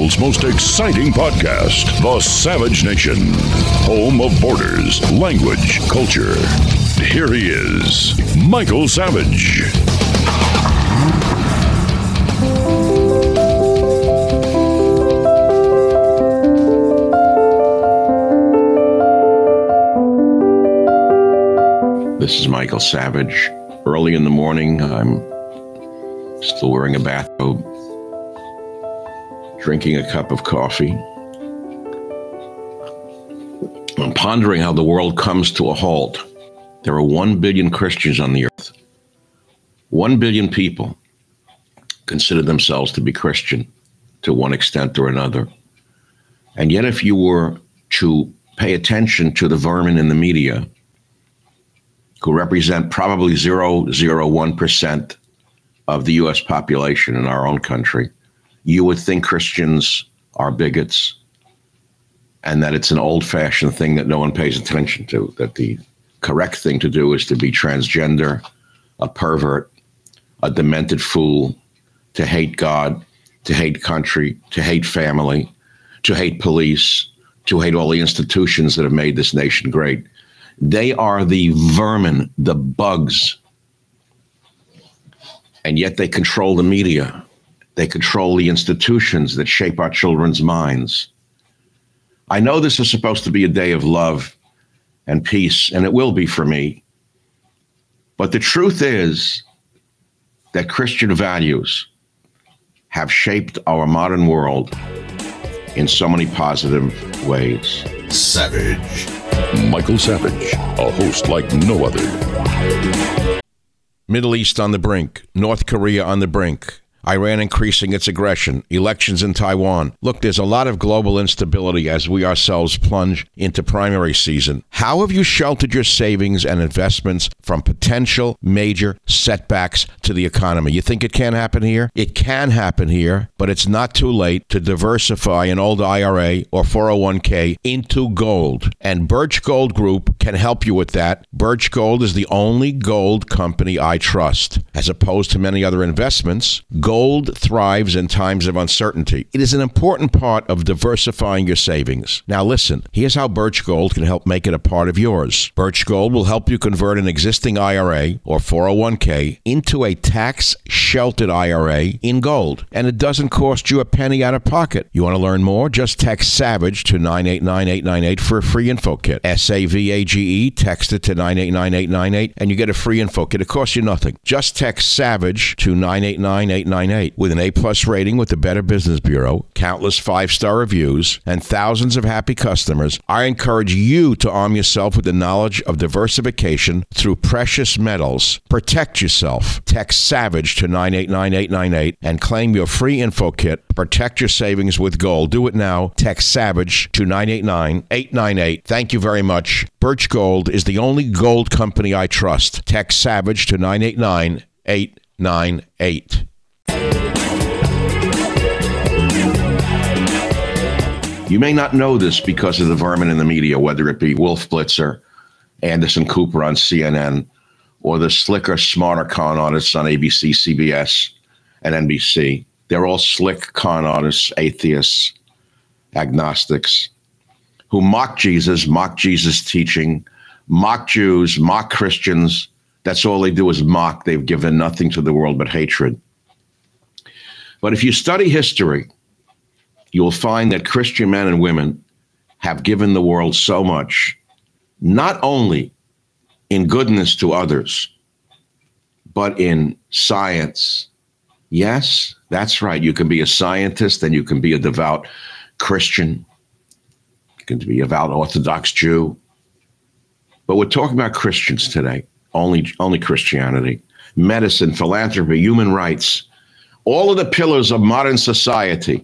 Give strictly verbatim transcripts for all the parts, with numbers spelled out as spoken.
world's most exciting podcast, The Savage Nation, home of borders, language, culture. Here he is, Michael Savage. This is Michael Savage. Early in the morning, I'm still wearing a bathrobe, drinking a cup of coffee. I'm pondering how the world comes to a halt. There are one billion Christians on the earth. One billion people consider themselves to be Christian to one extent or another. And yet, if you were to pay attention to the vermin in the media, who represent probably zero point zero one percent of the U S population in our own country, you would think Christians are bigots and that it's an old-fashioned thing that no one pays attention to, that the correct thing to do is to be transgender, a pervert, a demented fool, to hate God, to hate country, to hate family, to hate police, to hate all the institutions that have made this nation great. They are the vermin, the bugs. And yet they control the media. They control the institutions that shape our children's minds. I know this is supposed to be a day of love and peace, and it will be for me. But the truth is that Christian values have shaped our modern world in so many positive ways. Savage. Michael Savage, a host like no other. Middle East on the brink, North Korea on the brink, Iran increasing its aggression, elections in Taiwan. Look, there's a lot of global instability as we ourselves plunge into primary season. How have you sheltered your savings and investments from potential major setbacks to the economy? You think it can happen here? It can happen here, but it's not too late to diversify an old I R A or four oh one k into gold. And Birch Gold Group can help you with that. Birch Gold is the only gold company I trust. As opposed to many other investments, gold thrives in times of uncertainty. It is an important part of diversifying your savings. Now listen, here's how Birch Gold can help make it a part of yours. Birch Gold will help you convert an existing I R A or four oh one k into a tax-sheltered I R A in gold. And it doesn't cost you a penny out of pocket. You want to learn more? Just text SAVAGE to nine eight nine eight nine eight for a free info kit. S A V A G E, text it to nine eight nine eight nine eight and you get a free info kit. It costs you nothing. Just text SAVAGE to nine eight nine eight nine eight. With an A-plus rating with the Better Business Bureau, countless five-star reviews, and thousands of happy customers, I encourage you to arm yourself with the knowledge of diversification through precious metals. Protect yourself. Text SAVAGE to nine eight nine eight nine eight and claim your free info kit. Protect your savings with gold. Do it now. Text SAVAGE to nine eight nine eight nine eight. Thank you very much. Birch Gold is the only gold company I trust. Text SAVAGE to nine eight nine eight nine eight. You may not know this because of the vermin in the media, whether it be Wolf Blitzer, Anderson Cooper on C N N, or the slicker, smarter con artists on A B C, C B S, and N B C. They're all slick con artists, atheists, agnostics, who mock Jesus, mock Jesus' teaching, mock Jews, mock Christians. That's all they do is mock. They've given nothing to the world but hatred. But if you study history, you'll find that Christian men and women have given the world so much, not only in goodness to others, but in science. Yes, that's right. You can be a scientist and you can be a devout Christian. You can be a devout Orthodox Jew. But we're talking about Christians today, only, only Christianity. Medicine, philanthropy, human rights, all of the pillars of modern society.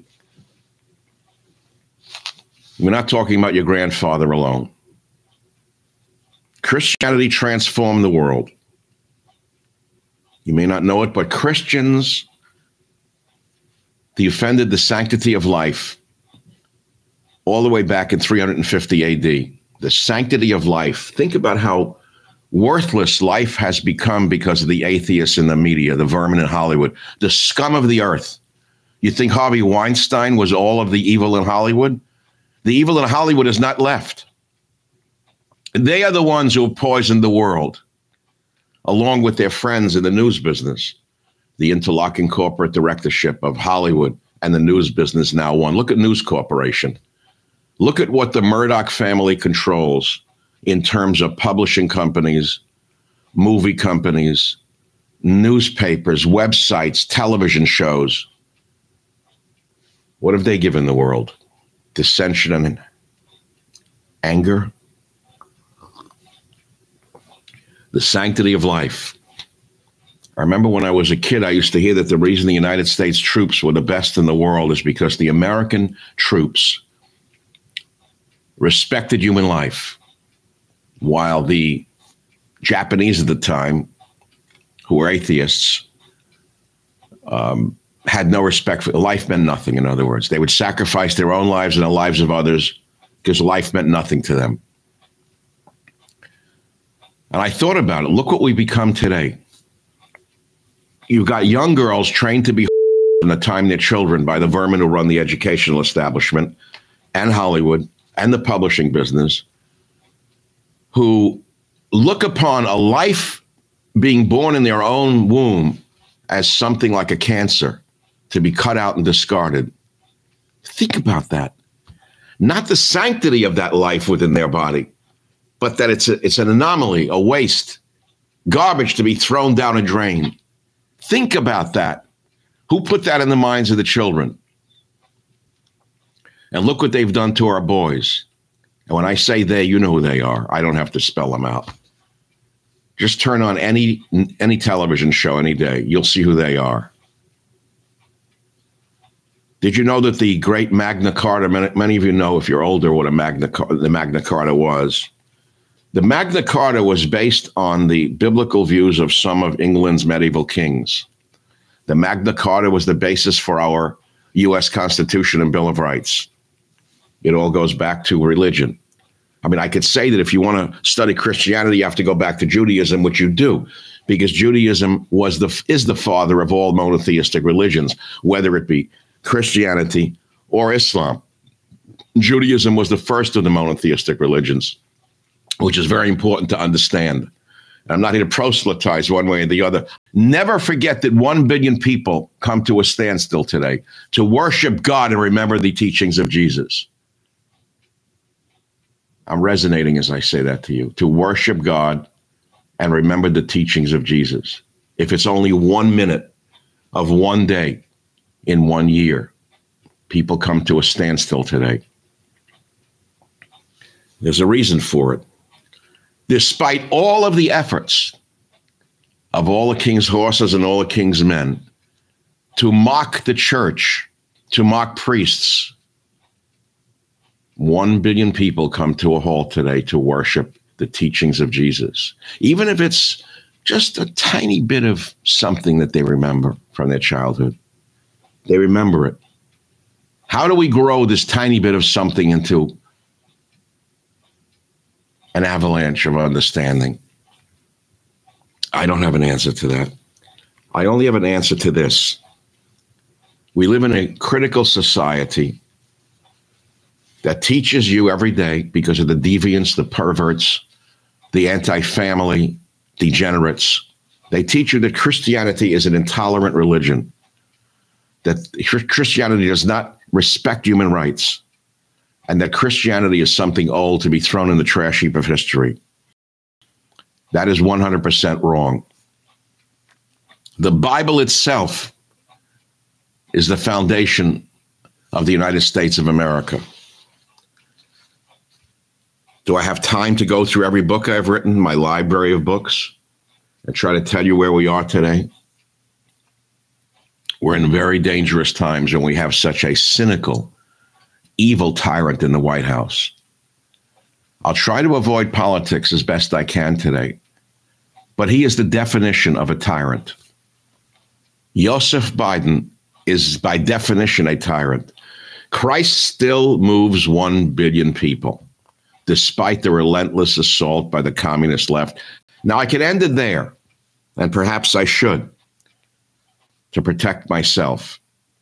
We're not talking about your grandfather alone. Christianity transformed the world. You may not know it, but Christians defended the sanctity of life all the way back in three hundred fifty A D. The sanctity of life. Think about how worthless life has become because of the atheists in the media, the vermin in Hollywood, the scum of the earth. You think Harvey Weinstein was all of the evil in Hollywood? The evil in Hollywood is not left. They are the ones who have poisoned the world, along with their friends in the news business, the interlocking corporate directorship of Hollywood and the news business now one. Look at News Corporation. Look at what the Murdoch family controls in terms of publishing companies, movie companies, newspapers, websites, television shows. What have they given the world? Dissension and anger. The sanctity of life. I remember when I was a kid, I used to hear that the reason the United States troops were the best in the world is because the American troops respected human life, while the Japanese at the time, who were atheists, um, had no respect for life. Meant nothing, in other words. They would sacrifice their own lives and the lives of others because life meant nothing to them. And I thought about it. Look what we've become today. You've got young girls trained to be in the time their children by the vermin who run the educational establishment and Hollywood and the publishing business, who look upon a life being born in their own womb as something like a cancer to be cut out and discarded. Think about that. Not the sanctity of that life within their body, but that it's a, it's an anomaly, a waste, garbage to be thrown down a drain. Think about that. Who put that in the minds of the children? And look what they've done to our boys. And when I say they, you know who they are. I don't have to spell them out. Just turn on any any television show any day. You'll see who they are. Did you know that the great Magna Carta, many, many of you know if you're older what a Magna, the Magna Carta was. The Magna Carta was based on the biblical views of some of England's medieval kings. The Magna Carta was the basis for our U S Constitution and Bill of Rights. It all goes back to religion. I mean, I could say that if you want to study Christianity, you have to go back to Judaism, which you do, because Judaism was the is the father of all monotheistic religions, whether it be Christianity or Islam. Judaism was the first of the monotheistic religions, which is very important to understand. I'm not here to proselytize one way or the other. Never forget that one billion people come to a standstill today to worship God and remember the teachings of Jesus. I'm resonating as I say that to you, to worship God and remember the teachings of Jesus. If it's only one minute of one day in one year, people come to a standstill today. There's a reason for it. Despite all of the efforts of all the king's horses and all the king's men to mock the church, to mock priests, one billion people come to a halt today to worship the teachings of Jesus, even if it's just a tiny bit of something that they remember from their childhood. They remember it. How do we grow this tiny bit of something into an avalanche of understanding? I don't have an answer to that. I only have an answer to this. We live in a critical society that teaches you every day, because of the deviants, the perverts, the anti-family degenerates. They teach you that Christianity is an intolerant religion, that Christianity does not respect human rights, and that Christianity is something old to be thrown in the trash heap of history. That is one hundred percent wrong. The Bible itself is the foundation of the United States of America. Do I have time to go through every book I've written, my library of books, and try to tell you where we are today? We're in very dangerous times, and we have such a cynical, evil tyrant in the White House. I'll try to avoid politics as best I can today, but he is the definition of a tyrant. Joseph Biden is by definition a tyrant. Christ still moves one billion people, despite the relentless assault by the communist left. Now, I could end it there, and perhaps I should, to protect myself.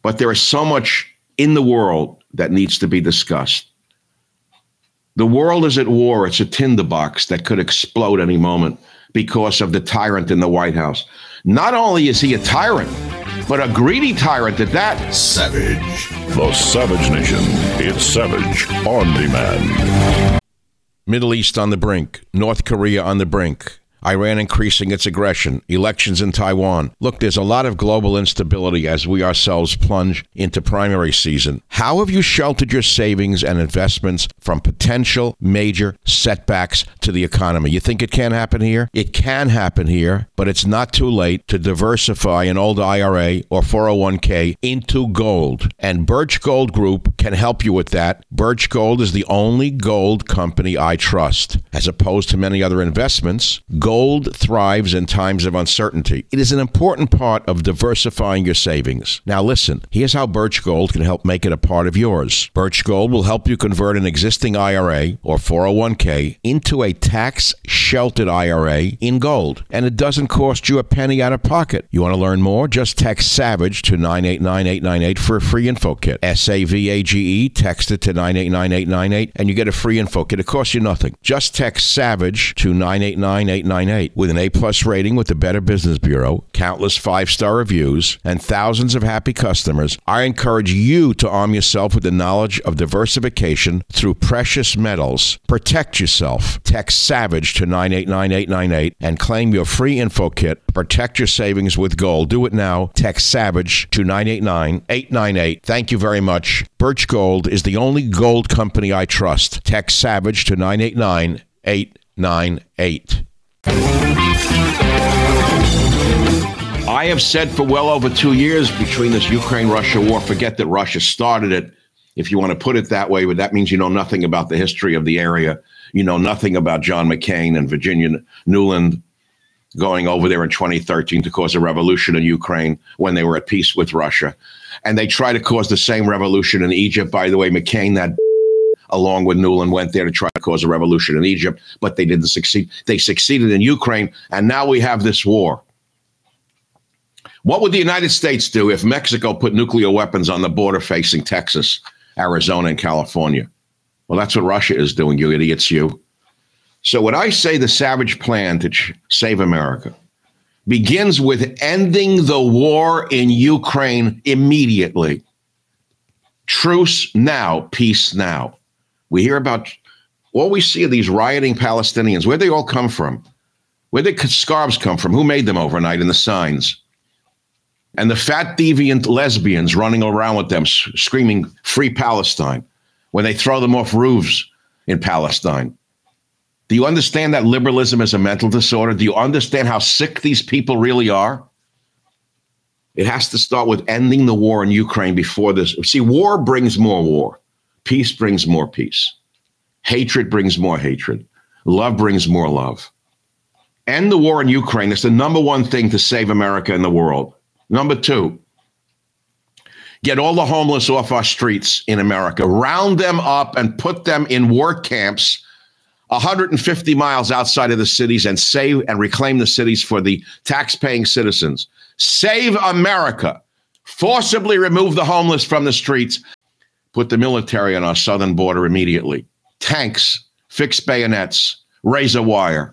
But there is so much in the world that needs to be discussed. The world is at war. It's a tinderbox that could explode any moment because of the tyrant in the White House. Not only is he a tyrant, but a greedy tyrant at that. Savage. The Savage Nation. It's Savage on demand. Middle East on the brink. North Korea on the brink. Iran increasing its aggression, elections in Taiwan. Look, there's a lot of global instability as we ourselves plunge into primary season. How have you sheltered your savings and investments from potential major setbacks to the economy? You think it can't happen here? It can happen here, but it's not too late to diversify an old I R A or four oh one k into gold. And Birch Gold Group can help you with that. Birch Gold is the only gold company I trust. As opposed to many other investments, gold thrives in times of uncertainty. It is an important part of diversifying your savings. Now listen, here's how Birch Gold can help make it a part of yours. Birch Gold will help you convert an existing I R A or four oh one k into a tax-sheltered I R A in gold. And it doesn't cost you a penny out of pocket. You want to learn more? Just text SAVAGE to nine eight nine eight nine eight for a free info kit. S A V A G E, text it to nine eight nine eight nine eight and you get a free info kit. It costs you nothing. Just text SAVAGE to nine eight nine eight nine eight. With an A-plus rating with the Better Business Bureau, countless five-star reviews, and thousands of happy customers, I encourage you to arm yourself with the knowledge of diversification through precious metals. Protect yourself. Text SAVAGE to nine eight nine eight nine eight and claim your free info kit. Protect your savings with gold. Do it now. Text SAVAGE to nine eight nine eight nine eight. Thank you very much. Birch Gold is the only gold company I trust. Text SAVAGE to nine eight nine eight nine eight. I have said for well over two years between this Ukraine-Russia war, forget that Russia started it, if you want to put it that way, but that means you know nothing about the history of the area. You know nothing about John McCain and Virginia Nuland going over there in twenty thirteen to cause a revolution in Ukraine when they were at peace with Russia. And they try to cause the same revolution in Egypt. By the way, McCain, that along with Nuland, went there to try to cause a revolution in Egypt, but they didn't succeed. They succeeded in Ukraine, and now we have this war. What would the United States do if Mexico put nuclear weapons on the border facing Texas, Arizona, and California? Well, that's what Russia is doing, you idiots, you. So when I say the Savage plan to ch- save America begins with ending the war in Ukraine immediately. Truce now, peace now. We hear about, all we see are these rioting Palestinians. Where'd they all come from? Where'd the scarves come from? Who made them overnight in the signs? And the fat, deviant lesbians running around with them, screaming, "Free Palestine," when they throw them off roofs in Palestine. Do you understand that liberalism is a mental disorder? Do you understand how sick these people really are? It has to start with ending the war in Ukraine before this. See, war brings more war. Peace brings more peace. Hatred brings more hatred. Love brings more love. End the war in Ukraine. It's the number one thing to save America in the world. Number two, get all the homeless off our streets in America. Round them up and put them in work camps one hundred fifty miles outside of the cities and save and reclaim the cities for the tax-paying citizens. Save America. Forcibly remove the homeless from the streets. Put the military on our southern border immediately. Tanks, fixed bayonets, razor wire.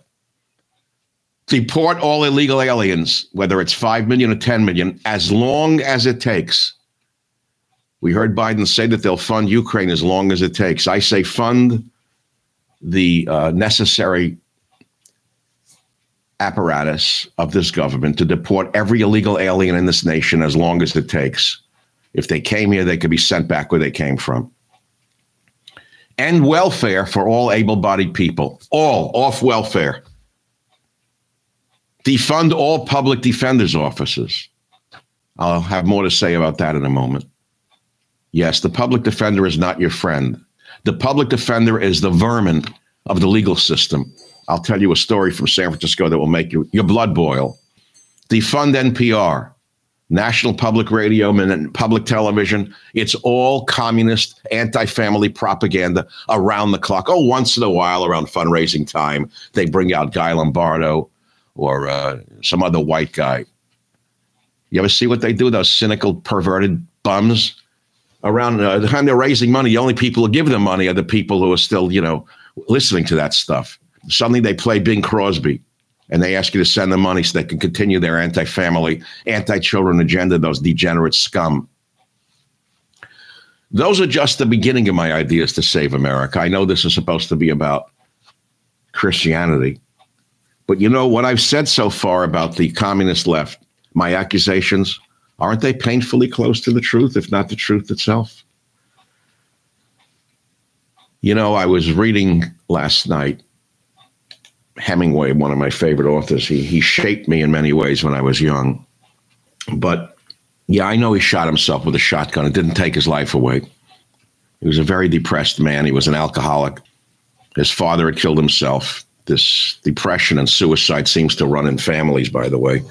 Deport all illegal aliens, whether it's five million or ten million, as long as it takes. We heard Biden say that they'll fund Ukraine as long as it takes. I say fund the uh, necessary apparatus of this government to deport every illegal alien in this nation as long as it takes. If they came here, they could be sent back where they came from. End welfare for all able-bodied people, all off welfare. Defund all public defenders' offices. I'll have more to say about that in a moment. Yes, the public defender is not your friend. The public defender is the vermin of the legal system. I'll tell you a story from San Francisco that will make you, your blood boil. Defund N P R, National Public Radio and public television. It's all communist, anti-family propaganda around the clock. Oh, once in a while around fundraising time, they bring out Guy Lombardo or uh, some other white guy. You ever see what they do? Those cynical, perverted bums. Around uh, the time they're raising money, the only people who give them money are the people who are still, you know, listening to that stuff. Suddenly they play Bing Crosby and they ask you to send them money so they can continue their anti-family, anti-children agenda, those degenerate scum. Those are just the beginning of my ideas to save America. I know this is supposed to be about Christianity. But you know, what I've said so far about the communist left, my accusations, aren't they painfully close to the truth, if not the truth itself? You know, I was reading last night Hemingway, one of my favorite authors. He, he shaped me in many ways when I was young. But yeah, I know he shot himself with a shotgun. It didn't take his life away. He was a very depressed man. He was an alcoholic. His father had killed himself. This depression and suicide seems to run in families, by the way.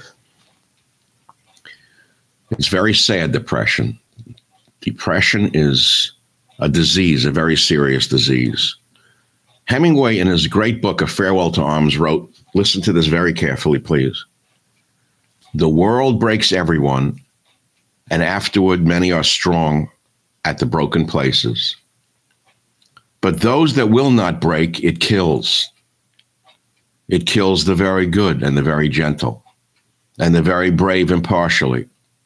It's very sad, depression. Depression is a disease, a very serious disease. Hemingway, in his great book, A Farewell to Arms, wrote, listen to this very carefully, please. The world breaks everyone, and afterward many are strong at the broken places. But those that will not break, it kills. It kills the very good and the very gentle, and the very brave impartially.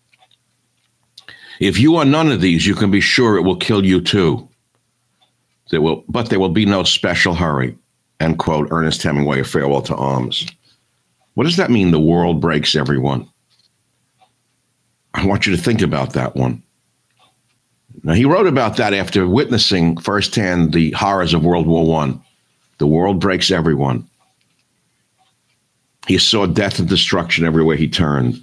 If you are none of these, you can be sure it will kill you too. There will, but there will be no special hurry. End quote, Ernest Hemingway, A Farewell to Arms. What does that mean, the world breaks everyone? I want you to think about that one. Now, he wrote about that after witnessing firsthand the horrors of World War One. The world breaks everyone. He saw death and destruction everywhere he turned.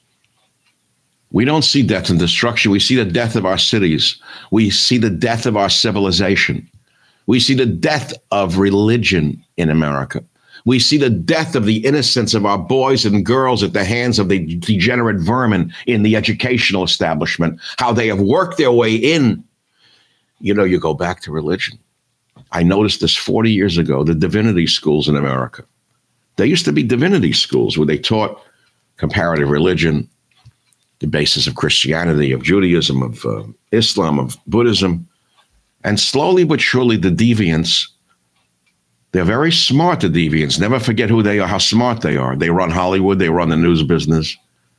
We don't see death and destruction. We see the death of our cities. We see the death of our civilization. We see the death of religion in America. We see the death of the innocence of our boys and girls at the hands of the degenerate vermin in the educational establishment, how they have worked their way in. You know, you go back to religion. I noticed this forty years ago, the divinity schools in America. There used to be divinity schools where they taught comparative religion, the basis of Christianity, of Judaism, of uh, Islam, of Buddhism. And slowly but surely, the deviants, they're very smart, the deviants. Never forget who they are, how smart they are. They run Hollywood. They run the news business.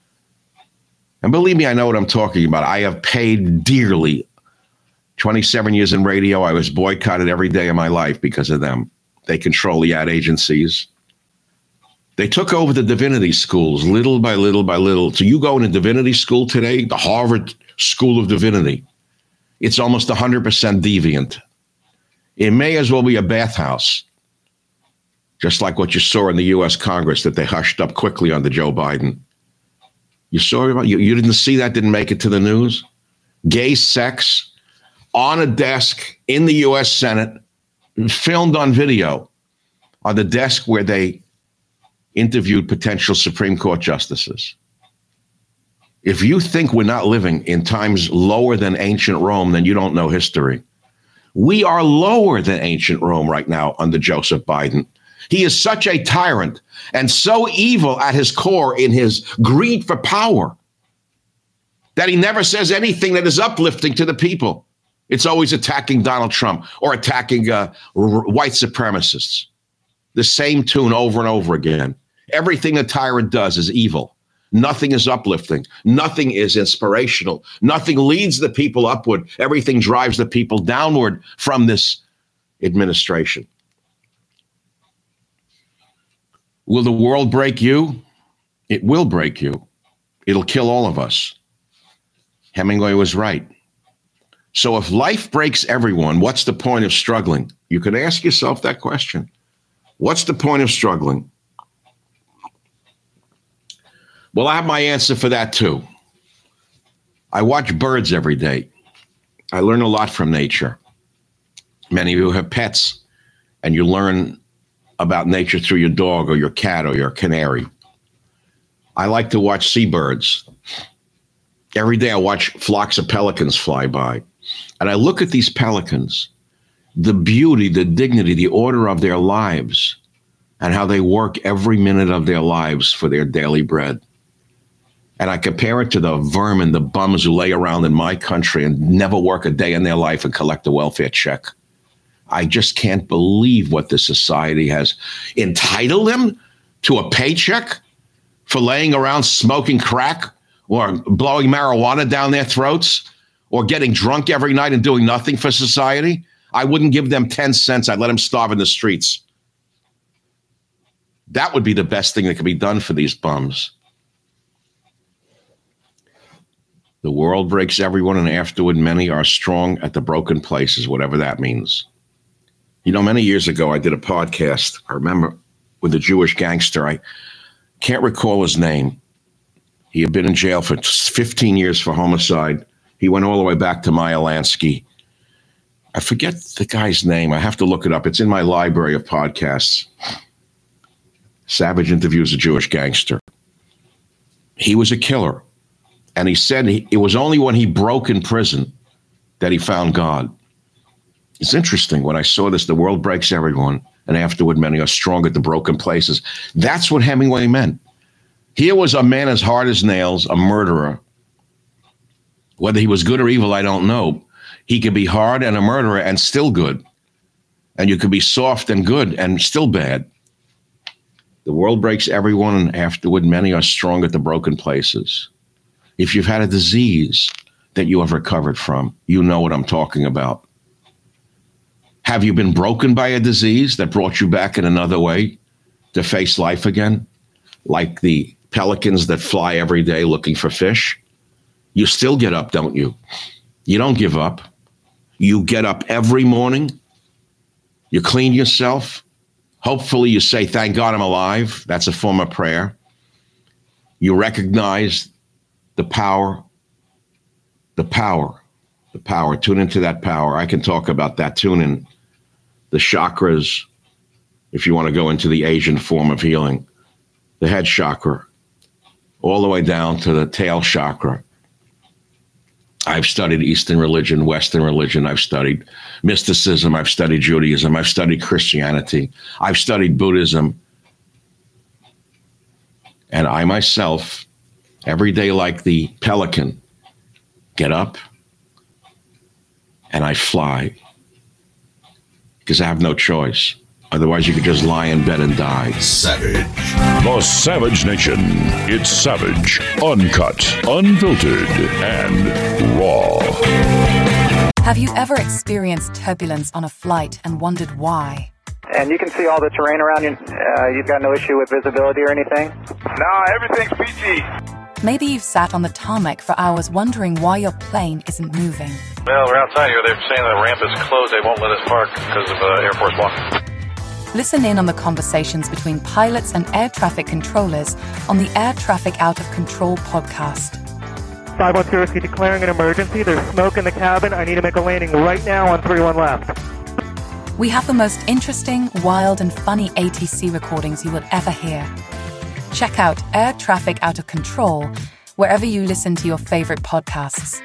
And believe me, I know what I'm talking about. I have paid dearly. twenty-seven years in radio, I was boycotted every day of my life because of them. They control the ad agencies. They took over the divinity schools little by little by little. So you go in a divinity school today, the Harvard School of Divinity, it's almost one hundred percent deviant. It may as well be a bathhouse, just like what you saw in the U S Congress that they hushed up quickly under Joe Biden. You saw about you, you didn't see that, didn't make it to the news? Gay sex on a desk in the U S Senate, filmed on video on the desk where they interviewed potential Supreme Court justices. If you think we're not living in times lower than ancient Rome, then you don't know history. We are lower than ancient Rome right now under Joseph Biden. He is such a tyrant and so evil at his core in his greed for power that he never says anything that is uplifting to the people. It's always attacking Donald Trump or attacking uh, r- white supremacists. The same tune over and over again. Everything a tyrant does is evil. Nothing is uplifting. Nothing is inspirational. Nothing leads the people upward. Everything drives the people downward from this administration. Will the world break you? It will break you. It'll kill all of us. Hemingway was right. So if life breaks everyone, what's the point of struggling? You can ask yourself that question. What's the point of struggling? Well, I have my answer for that too. I watch birds every day. I learn a lot from nature. Many of you have pets, and you learn about nature through your dog or your cat or your canary. I like to watch seabirds. Every day I watch flocks of pelicans fly by, and I look at these pelicans, the beauty, the dignity, the order of their lives, and how they work every minute of their lives for their daily bread. And I compare it to the vermin, the bums who lay around in my country and never work a day in their life and collect a welfare check. I just can't believe what this society has entitled them to a paycheck for laying around smoking crack or blowing marijuana down their throats or getting drunk every night and doing nothing for society. I wouldn't give them ten cents. I'd let them starve in the streets. That would be the best thing that could be done for these bums. The world breaks everyone, and afterward many are strong at the broken places, whatever that means. You know, many years ago, I did a podcast, I remember, with a Jewish gangster. I can't recall his name. He had been in jail for fifteen years for homicide. He went all the way back to Meyer Lansky. I forget the guy's name. I have to look it up. It's in my library of podcasts. Savage interviews a Jewish gangster. He was a killer. And he said he, it was only when he broke in prison that he found God. It's interesting. When I saw this, the world breaks everyone, and afterward many are strong at the broken places. That's what Hemingway meant. Here was a man as hard as nails, a murderer. Whether he was good or evil, I don't know. He could be hard and a murderer and still good. And you could be soft and good and still bad. The world breaks everyone, and afterward many are strong at the broken places. If you've had a disease that you have recovered from, you know what I'm talking about. Have you been broken by a disease that brought you back in another way to face life again? Like the pelicans that fly every day looking for fish? You still get up, don't you? You don't give up. You get up every morning. You clean yourself. Hopefully you say, thank God I'm alive. That's a form of prayer. You recognize the power, the power, the power. Tune into that power. I can talk about that. Tune in the chakras, if you want to go into the Asian form of healing, the head chakra, all the way down to the tail chakra. I've studied Eastern religion, Western religion. I've studied mysticism. I've studied Judaism. I've studied Christianity. I've studied Buddhism. And I myself, every day like the pelican, get up and I fly because I have no choice. Otherwise, you could just lie in bed and die. Savage. The Savage Nation. It's savage, uncut, unfiltered, and raw. Have you ever experienced turbulence on a flight and wondered why? And you can see all the terrain around you. Uh, you've got no issue with visibility or anything? No, everything's P G. Maybe you've sat on the tarmac for hours wondering why your plane isn't moving. Well, we're outside here. They're saying the ramp is closed. They won't let us park because of uh, Air Force One. Listen in on the conversations between pilots and air traffic controllers on the Air Traffic Out of Control podcast. five one zero, declaring an emergency. There's smoke in the cabin. I need to make a landing right now on three one left. We have the most interesting, wild, and funny A T C recordings you will ever hear. Check out Air Traffic Out of Control wherever you listen to your favorite podcasts.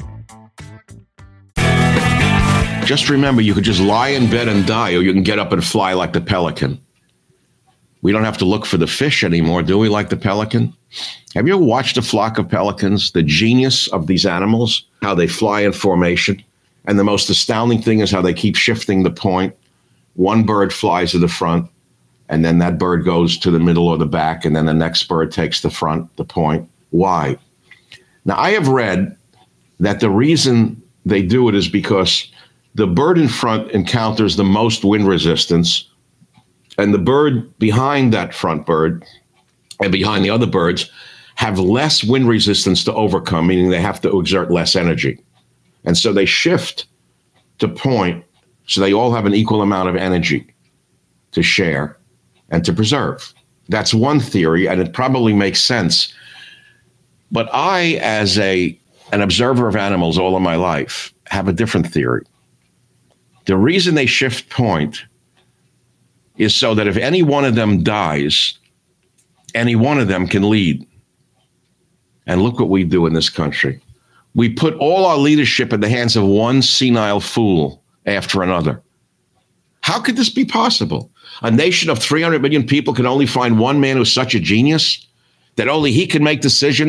Just remember, you could just lie in bed and die, or you can get up and fly like the pelican. We don't have to look for the fish anymore, do we, like the pelican? Have you ever watched a flock of pelicans, the genius of these animals, how they fly in formation? And the most astounding thing is how they keep shifting the point. One bird flies to the front, and then that bird goes to the middle or the back, and then the next bird takes the front, the point. Why? Now, I have read that the reason they do it is because the bird in front encounters the most wind resistance, and the bird behind that front bird and behind the other birds have less wind resistance to overcome, meaning they have to exert less energy. And so they shift to point, so they all have an equal amount of energy to share and to preserve. That's one theory, and it probably makes sense. But I, as a an observer of animals all of my life, have a different theory. The reason they shift point is so that if any one of them dies, any one of them can lead. And look what we do in this country. We put all our leadership in the hands of one senile fool after another. How could this be possible? A nation of three hundred million people can only find one man who's such a genius that only he can make decisions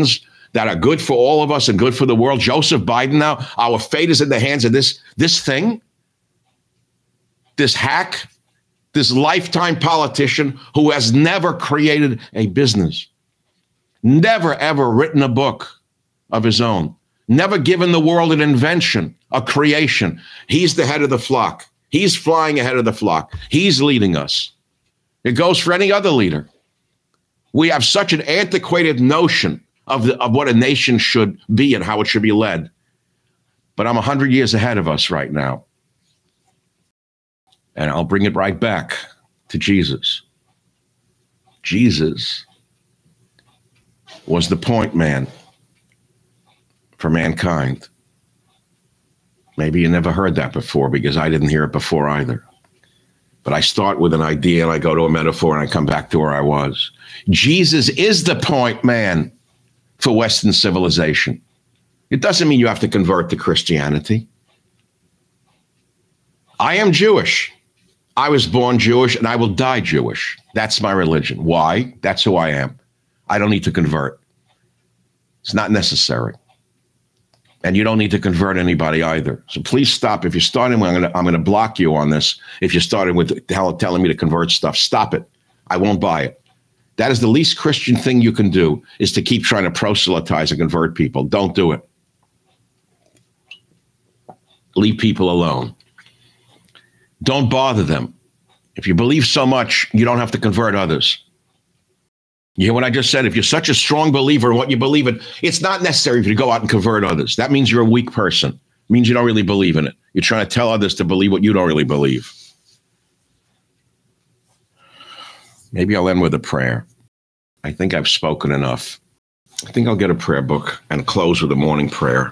that are good for all of us and good for the world. Joseph Biden now, our fate is in the hands of this, this thing, this hack, this lifetime politician who has never created a business, never, ever written a book of his own, never given the world an invention, a creation. He's the head of the flock. He's flying ahead of the flock. He's leading us. It goes for any other leader. We have such an antiquated notion of, the, of what a nation should be and how it should be led. But I'm one hundred years ahead of us right now. And I'll bring it right back to Jesus. Jesus was the point man for mankind. Maybe you never heard that before, because I didn't hear it before either. But I start with an idea and I go to a metaphor and I come back to where I was. Jesus is the point man for Western civilization. It doesn't mean you have to convert to Christianity. I am Jewish. I was born Jewish and I will die Jewish. That's my religion. Why? That's who I am. I don't need to convert. It's not necessary. And you don't need to convert anybody either. So please stop. If you're starting, I'm going to I'm going to block you on this. If you're starting with tell, telling me to convert stuff, stop it. I won't buy it. That is the least Christian thing you can do, is to keep trying to proselytize and convert people. Don't do it. Leave people alone. Don't bother them. If you believe so much, you don't have to convert others. You hear what I just said? If you're such a strong believer in what you believe in, it's not necessary for you to go out and convert others. That means you're a weak person. It means you don't really believe in it. You're trying to tell others to believe what you don't really believe. Maybe I'll end with a prayer. I think I've spoken enough. I think I'll get a prayer book and close with a morning prayer.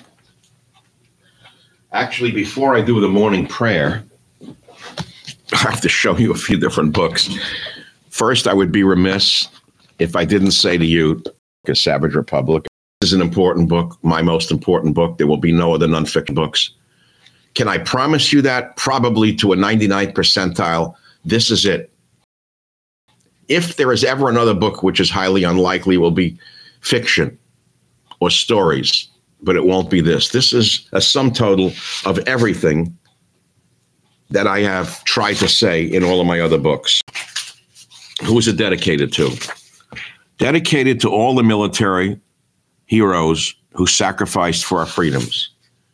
Actually, before I do the morning prayer, I have to show you a few different books. First, I would be remiss if I didn't say to you, A Savage Republic, this is an important book, my most important book. There will be no other nonfiction books. Can I promise you that? Probably to a ninety-ninth percentile. This is it. If there is ever another book, which is highly unlikely, will be fiction or stories, but it won't be this. This is a sum total of everything that I have tried to say in all of my other books. Who is it dedicated to? Dedicated to all the military heroes who sacrificed for our freedoms.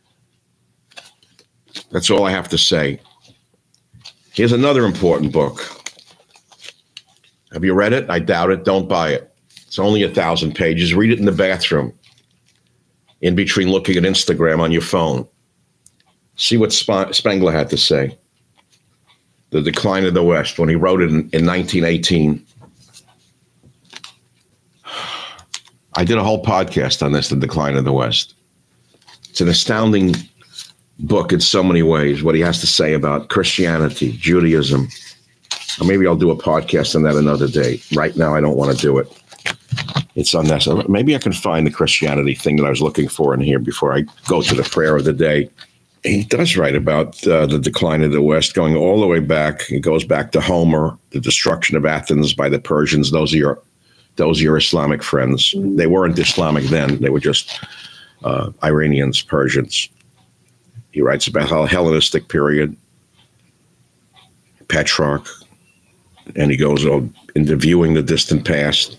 That's all I have to say. Here's another important book. Have you read it? I doubt it. Don't buy it. It's only a thousand pages. Read it in the bathroom, in between looking at Instagram on your phone. See what Sp- Spengler had to say. The Decline of the West, when he wrote it in, in nineteen eighteen. I did a whole podcast on this, The Decline of the West. It's an astounding book in so many ways, what he has to say about Christianity, Judaism. Or maybe I'll do a podcast on that another day. Right now, I don't want to do it. It's unnecessary. Maybe I can find the Christianity thing that I was looking for in here before I go to the prayer of the day. He does write about uh, the decline of the West, going all the way back. It goes back to Homer, the destruction of Athens by the Persians. Those are your, those are your Islamic friends. They weren't Islamic then. They were just uh, Iranians, Persians. He writes about the Hellenistic period, Petrarch, and he goes on into viewing the distant past.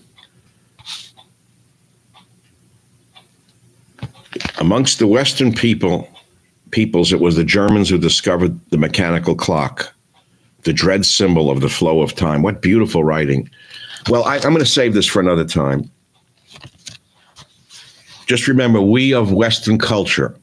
Amongst the Western people, peoples, it was the Germans who discovered the mechanical clock, the dread symbol of the flow of time. What beautiful writing. Well, I, I'm going to save this for another time. Just remember, we of Western culture,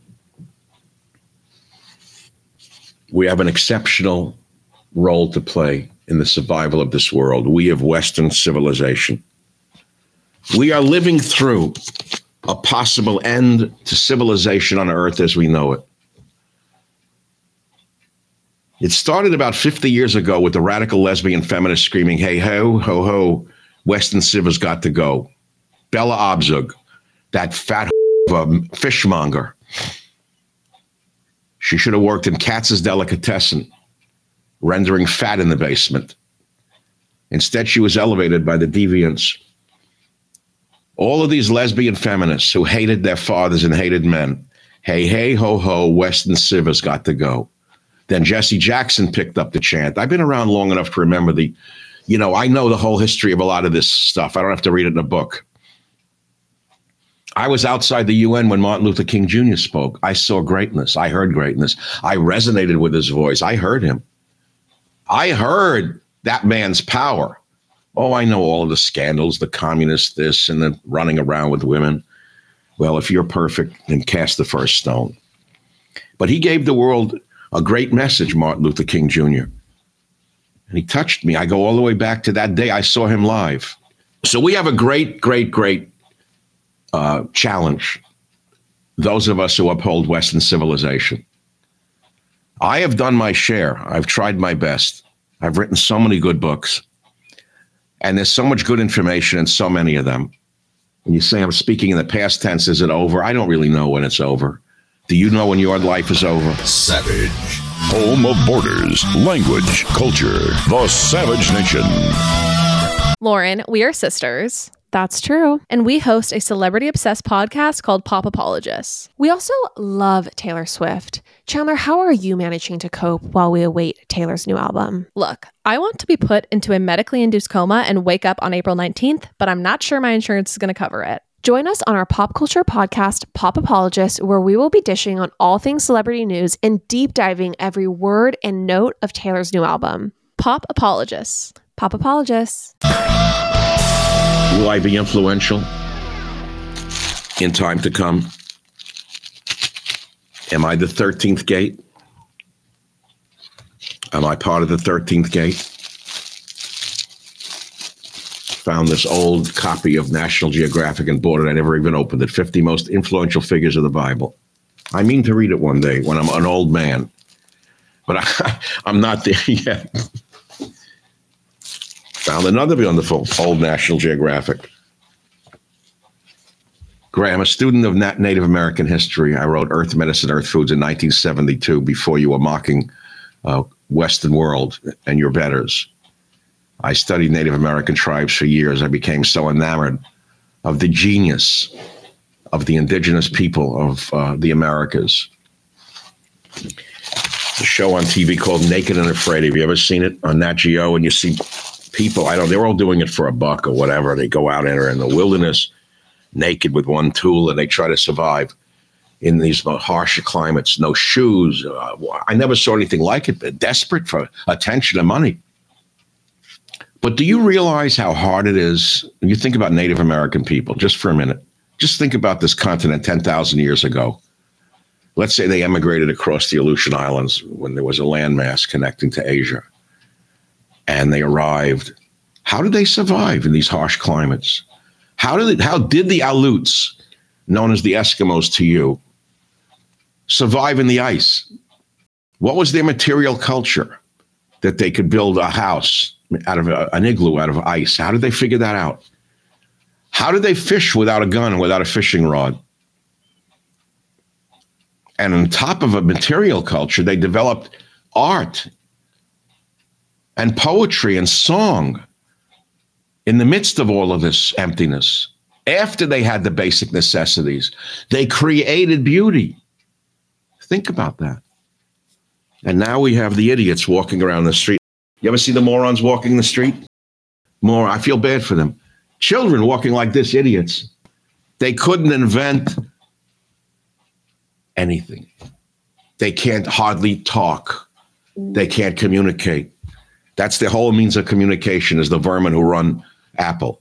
we have an exceptional role to play in the survival of this world. We of Western civilization. We are living through a possible end to civilization on Earth as we know it. It started about fifty years ago with the radical lesbian feminists screaming, hey, ho, ho, ho, Western civ has got to go. Bella Abzug, that fat um, fishmonger. She should have worked in Katz's Delicatessen, rendering fat in the basement. Instead, she was elevated by the deviants All of these lesbian feminists who hated their fathers and hated men. Hey, hey, ho, ho, Western Civ has got to go. Then Jesse Jackson picked up the chant. I've been around long enough to remember the, you know, I know the whole history of a lot of this stuff. I don't have to read it in a book. I was outside the U N when Martin Luther King Junior spoke. I saw greatness. I heard greatness. I resonated with his voice. I heard him. I heard that man's power. Oh, I know all of the scandals, the communist this and the running around with women. Well, if you're perfect, then cast the first stone. But he gave the world a great message, Martin Luther King Junior And he touched me. I go all the way back to that day I saw him live. So we have a great, great, great uh, challenge, those of us who uphold Western civilization. I have done my share. I've tried my best. I've written so many good books. And there's so much good information in so many of them. When you say I'm speaking in the past tense, is it over? I don't really know when it's over. Do you know when your life is over? Savage. Home of borders, language, culture. The Savage Nation. Lauren, we are sisters. That's true. And we host a celebrity-obsessed podcast called Pop Apologists. We also love Taylor Swift. Chandler, how are you managing to cope while we await Taylor's new album? Look, I want to be put into a medically induced coma and wake up on April nineteenth, but I'm not sure my insurance is going to cover it. Join us on our pop culture podcast, Pop Apologists, where we will be dishing on all things celebrity news and deep diving every word and note of Taylor's new album. Pop Apologists. Pop Apologists. Will I be influential in time to come? Am I the thirteenth gate? Am I part of the thirteenth gate? Found this old copy of National Geographic and bought it. I never even opened it. fifty most influential figures of the Bible. I mean to read it one day when I'm an old man, but I, I'm not there yet. Found another wonderful old National Geographic. Graham, a student of Nat- Native American history. I wrote Earth Medicine, Earth Foods in nineteen seventy-two before you were mocking uh, Western world and your betters. I studied Native American tribes for years. I became so enamored of the genius of the indigenous people of uh, the Americas. A show on T V called Naked and Afraid. Have you ever seen it on Nat Geo? And you see people, I don't, they're all doing it for a buck or whatever. They go out and are in the wilderness naked with one tool and they try to survive in these harsh climates. No shoes. Uh, I never saw anything like it. They're desperate for attention and money. But do you realize how hard it is when you think about Native American people, just for a minute? Just think about this continent ten thousand years ago. Let's say they emigrated across the Aleutian Islands when there was a landmass connecting to Asia. And they arrived. How did they survive in these harsh climates? How did it, how did the Aleuts, known as the Eskimos to you, survive in the ice? What was their material culture that they could build a house out of a, an igloo out of ice? How did they figure that out? How did they fish without a gun, without a fishing rod? And on top of a material culture, they developed art and poetry and song in the midst of all of this emptiness. After they had the basic necessities, they created beauty. Think about that. And now we have the idiots walking around the street. You ever see the morons walking the street? More, I feel bad for them. Children walking like this, idiots. They couldn't invent anything. They can't hardly talk. They can't communicate. That's their whole means of communication, is the vermin who run Apple.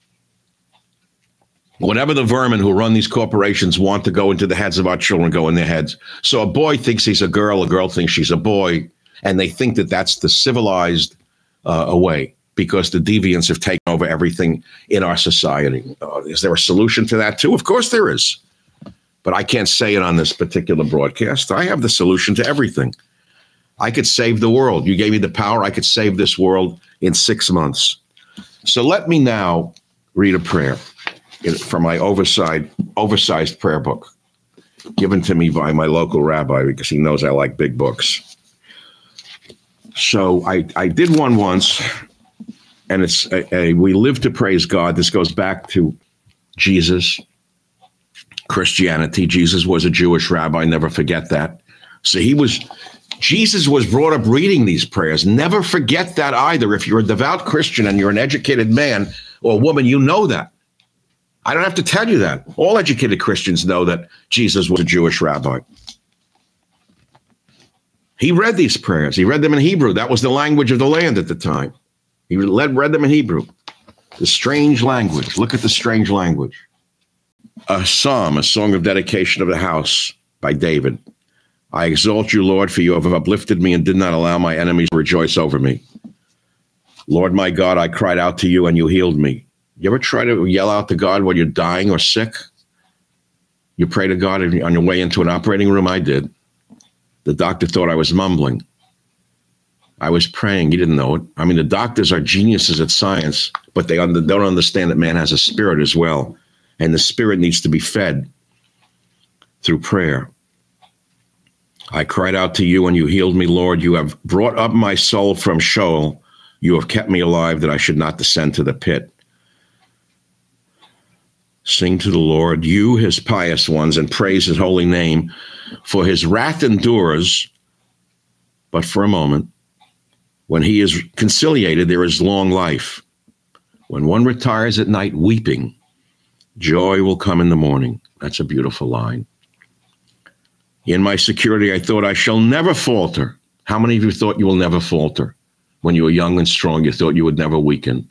Whatever the vermin who run these corporations want to go into the heads of our children, go in their heads. So a boy thinks he's a girl, a girl thinks she's a boy, and they think that that's the civilized uh, way because the deviants have taken over everything in our society. Uh, is there a solution to that too? Of course there is. But I can't say it on this particular broadcast. I have the solution to everything. I could save the world. You gave me the power. I could save this world in six months. So let me now read a prayer from my oversized, oversized prayer book given to me by my local rabbi because he knows I like big books. So I, I did one once, and it's a, a We Live to Praise God. This goes back to Jesus, Christianity. Jesus was a Jewish rabbi. Never forget that. So he was, Jesus was brought up reading these prayers. Never forget that either. If you're a devout Christian and you're an educated man or woman, you know that. I don't have to tell you that. All educated Christians know that Jesus was a Jewish rabbi. He read these prayers. He read them in Hebrew. That was the language of the land at the time. He read, read them in Hebrew. The strange language. Look at the strange language. A psalm, a song of dedication of the house by David. I exalt you, Lord, for you have uplifted me and did not allow my enemies to rejoice over me. Lord, my God, I cried out to you and you healed me. You ever try to yell out to God when you're dying or sick? You pray to God on your way into an operating room? I did. The doctor thought I was mumbling. I was praying. He didn't know it. I mean, the doctors are geniuses at science, but they under, don't understand that man has a spirit as well. And the spirit needs to be fed through prayer. I cried out to you and you healed me, Lord. You have brought up my soul from Sheol. You have kept me alive that I should not descend to the pit. Sing to the Lord, you his pious ones, and praise his holy name. For his wrath endures, but for a moment. When he is conciliated, there is long life. When one retires at night weeping, joy will come in the morning. That's a beautiful line. In my security, I thought I shall never falter. How many of you thought you will never falter? When you were young and strong, you thought you would never weaken.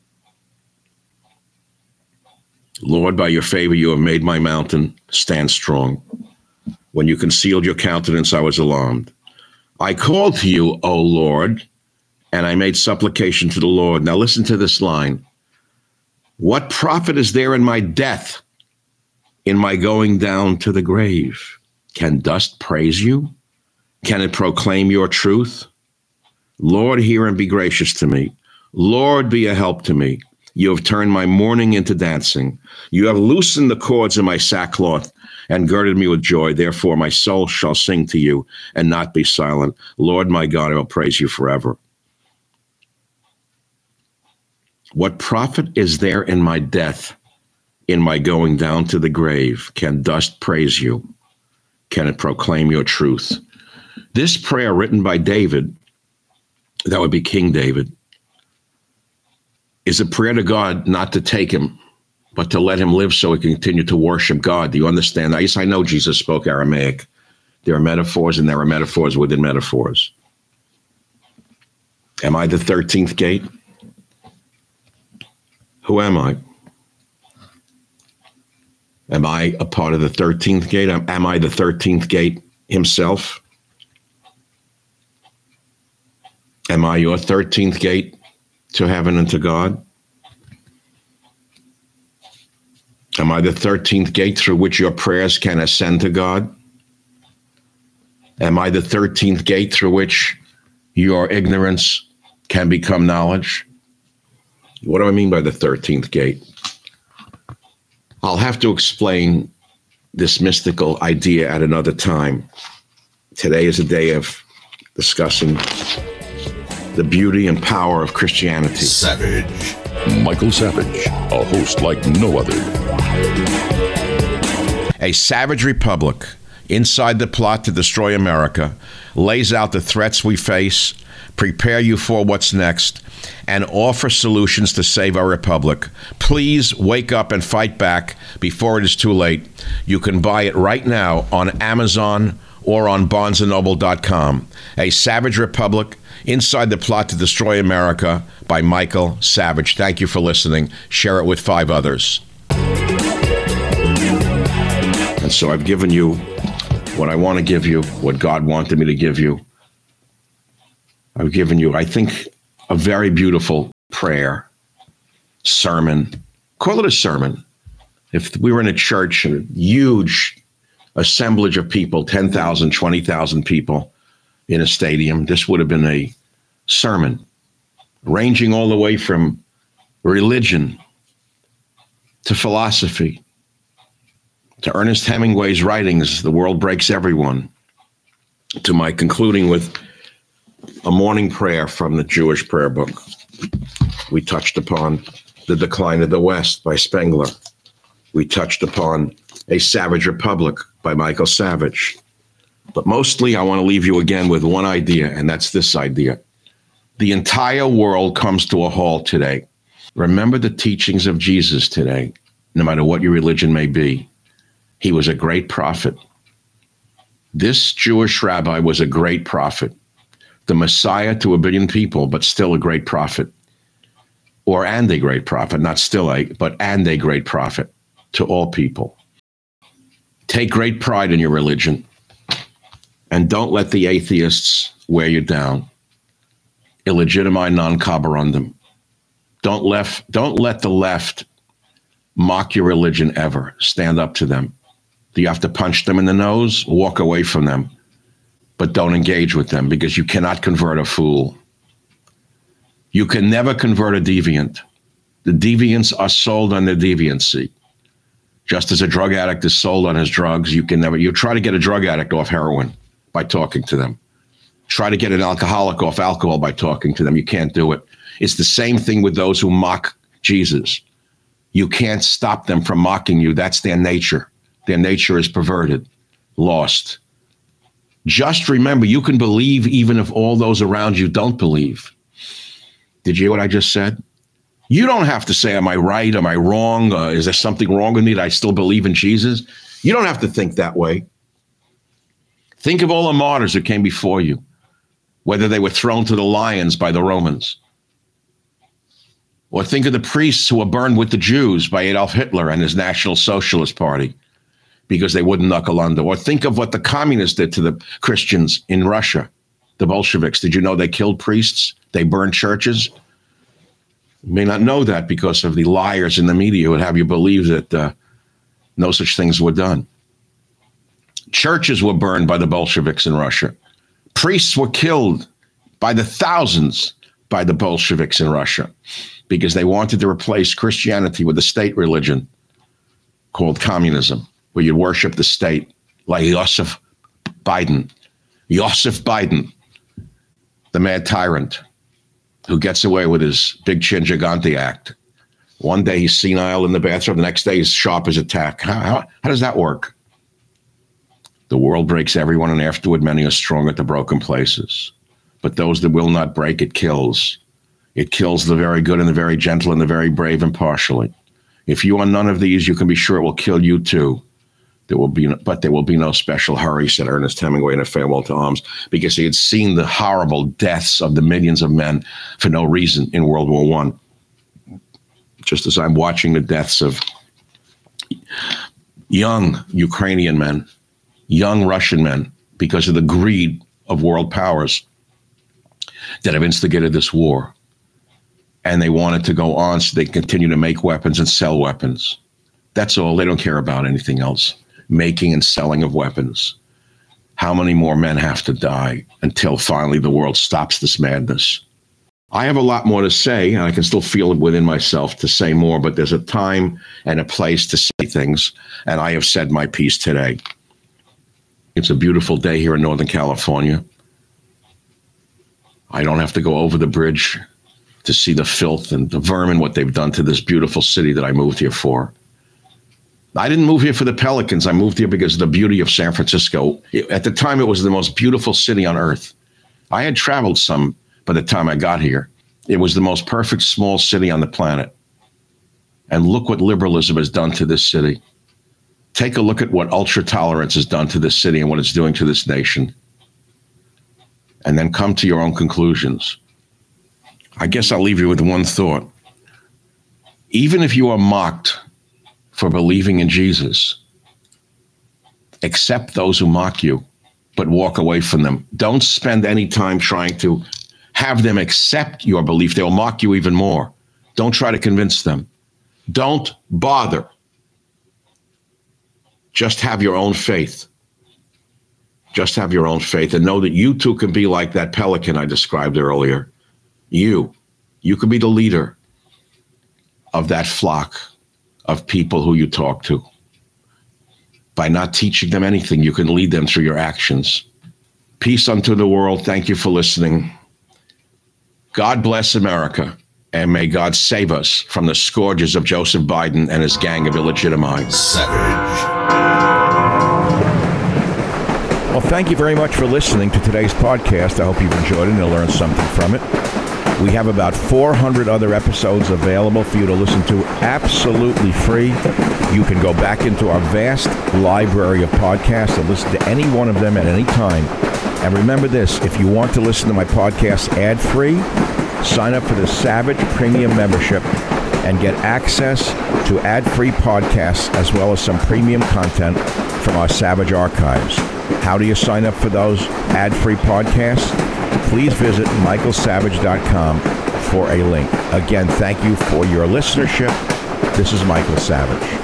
Lord, by your favor, you have made my mountain stand strong. When you concealed your countenance, I was alarmed. I called to you, O Lord, and I made supplication to the Lord. Now listen to this line. What profit is there in my death, in my going down to the grave? Can dust praise you? Can it proclaim your truth? Lord, hear and be gracious to me. Lord, be a help to me. You have turned my mourning into dancing. You have loosened the cords of my sackcloth and girded me with joy. Therefore, my soul shall sing to you and not be silent. Lord, my God, I will praise you forever. What profit is there in my death, in my going down to the grave? Can dust praise you? Can it proclaim your truth? This prayer written by David, that would be King David, is a prayer to God not to take him, but to let him live so he can continue to worship God. Do you understand? Yes, I know Jesus spoke Aramaic. There are metaphors and there are metaphors within metaphors. Am I the thirteenth gate? Who am I? Am I a part of the thirteenth gate? Am, am I the thirteenth gate himself? Am I your thirteenth gate to heaven and to God? Am I the thirteenth gate through which your prayers can ascend to God? Am I the thirteenth gate through which your ignorance can become knowledge? What do I mean by the thirteenth gate? I'll have to explain this mystical idea at another time. Today is a day of discussing the beauty and power of Christianity. Savage. Michael Savage, a host like no other. A savage republic inside the plot to destroy America lays out the threats we face, prepare you for what's next, and offer solutions to save our republic. Please wake up and fight back before it is too late. You can buy it right now on Amazon or on barnes and noble dot com. A Savage Republic, Inside the Plot to Destroy America by Michael Savage. Thank you for listening. Share it with five others. And so I've given you what I want to give you, what God wanted me to give you. I've given you, I think, a very beautiful prayer, sermon. Call it a sermon. If we were in a church, a huge assemblage of people, ten thousand, twenty thousand people in a stadium, this would have been a sermon, ranging all the way from religion to philosophy to Ernest Hemingway's writings, The World Breaks Everyone, to my concluding with a morning prayer from the Jewish prayer book. We touched upon The Decline of the West by Spengler. We touched upon A Savage Republic by Michael Savage. But mostly, I want to leave you again with one idea, and that's this idea. The entire world comes to a halt today. Remember the teachings of Jesus today, no matter what your religion may be. He was a great prophet. This Jewish rabbi was a great prophet, the Messiah to a billion people, but still a great prophet. Or and a great prophet, not still a, but and a great prophet to all people. Take great pride in your religion. And don't let the atheists wear you down. Illegitimize non carborundum. Don't left, don't let the left mock your religion ever. Stand up to them. Do you have to punch them in the nose? Walk away from them. But don't engage with them, because you cannot convert a fool. You can never convert a deviant. The deviants are sold on their deviancy. Just as a drug addict is sold on his drugs, you can never, you try to get a drug addict off heroin by talking to them. Try to get an alcoholic off alcohol by talking to them. You can't do it. It's the same thing with those who mock Jesus. You can't stop them from mocking you. That's their nature. Their nature is perverted, lost. Just remember, you can believe even if all those around you don't believe. Did you hear what I just said? You don't have to say, am I right? Am I wrong? Uh, is there something wrong with me that I still believe in Jesus? You don't have to think that way. Think of all the martyrs who came before you, whether they were thrown to the lions by the Romans. Or think of the priests who were burned with the Jews by Adolf Hitler and his National Socialist Party because they wouldn't knuckle under. Or think of what the communists did to the Christians in Russia, the Bolsheviks. Did you know they killed priests? They burned churches? You may not know that because of the liars in the media who would have you believe that uh, no such things were done. Churches were burned by the Bolsheviks in Russia. Priests were killed by the thousands by the Bolsheviks in Russia because they wanted to replace Christianity with a state religion called communism, where you worship the state, like Joseph Biden. Joseph Biden, the mad tyrant who gets away with his big chin gigante act. One day he's senile in the bathroom, the next day he's sharp as a tack. How, how, how does that work? The world breaks everyone, and afterward many are strong at the broken places. But those that will not break, it kills. It kills the very good and the very gentle and the very brave impartially. If you are none of these, you can be sure it will kill you too. There will be, no, but there will be no special hurry, said Ernest Hemingway in A Farewell to Arms, because he had seen the horrible deaths of the millions of men for no reason in World War One. Just as I'm watching the deaths of young Ukrainian men, young Russian men, because of the greed of world powers that have instigated this war. And they wanted to go on so they continue to make weapons and sell weapons. That's all. They don't care about anything else. Making and selling of weapons. How many more men have to die until finally the world stops this madness? I have a lot more to say, and I can still feel it within myself to say more, but there's a time and a place to say things, and I have said my piece today. It's a beautiful day here in Northern California. I don't have to go over the bridge to see the filth and the vermin, what they've done to this beautiful city that I moved here for. I didn't move here for the Pelicans. I moved here because of the beauty of San Francisco. At the time, it was the most beautiful city on earth. I had traveled some by the time I got here. It was the most perfect small city on the planet. And look what liberalism has done to this city. Take a look at what ultra tolerance has done to this city and what it's doing to this nation. And then come to your own conclusions. I guess I'll leave you with one thought. Even if you are mocked for believing in Jesus, accept those who mock you, but walk away from them. Don't spend any time trying to have them accept your belief. They'll mock you even more. Don't try to convince them. Don't bother. Just have your own faith. Just have your own faith and know that you too can be like that pelican I described earlier. You, you could be the leader of that flock of people who you talk to. By not teaching them anything, you can lead them through your actions. Peace unto the world. Thank you for listening. God bless America. And may God save us from the scourges of Joseph Biden and his gang of illegitimites. Savage. Well, thank you very much for listening to today's podcast. I hope you've enjoyed it and you'll learn something from it. We have about four hundred other episodes available for you to listen to absolutely free. You can go back into our vast library of podcasts and listen to any one of them at any time. And remember this, if you want to listen to my podcast ad-free, sign up for the Savage Premium membership and get access to ad-free podcasts as well as some premium content from our Savage archives. How do you sign up for those ad-free podcasts? Please visit michael savage dot com for a link. Again, thank you for your listenership. This is Michael Savage.